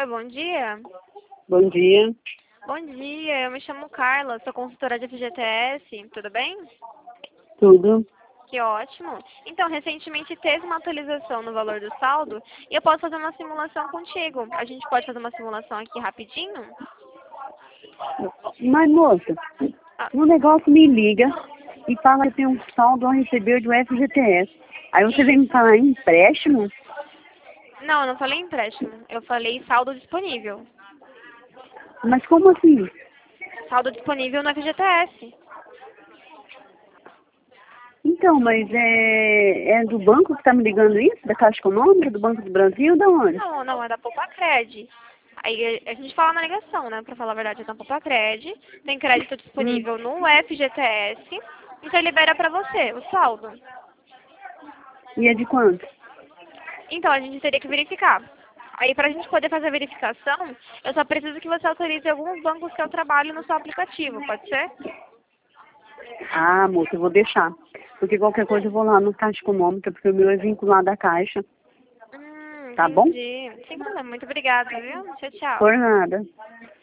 Oi, bom dia. Bom dia. Bom dia, eu me chamo Carla, sou consultora de FGTS, tudo bem? Tudo? Que ótimo. Então, recentemente teve uma atualização no valor do saldo e eu posso fazer uma simulação contigo. A gente pode fazer uma simulação aqui rapidinho? Mas, moça, Ah, o negócio me liga e fala que tem um saldo a receber do FGTS. Aí você vem me falar em empréstimo? não, eu não falei empréstimo, eu falei saldo disponível. Mas como assim? Saldo disponível no FGTS. Então, mas é do banco que tá me ligando isso? Da Caixa Econômica, do Banco do Brasil, da onde? Não, não, é da Poupacred. Aí a gente fala na ligação, né? Pra falar a verdade, é da Poupacred. Tem crédito Hum. disponível no FGTS. Então libera pra você o saldo. E é de quanto? Então a gente teria que verificar. Aí pra gente poder fazer a verificação, eu só preciso que você autorize alguns bancos que eu trabalho no seu aplicativo, pode ser? Ah, moça, eu vou deixar. Porque qualquer coisa eu vou lá no Caixa Econômica, porque o meu é vinculado à Caixa. Tá bom? Entendi. Sem problema. Muito obrigada, viu? Tchau, tchau. Por nada.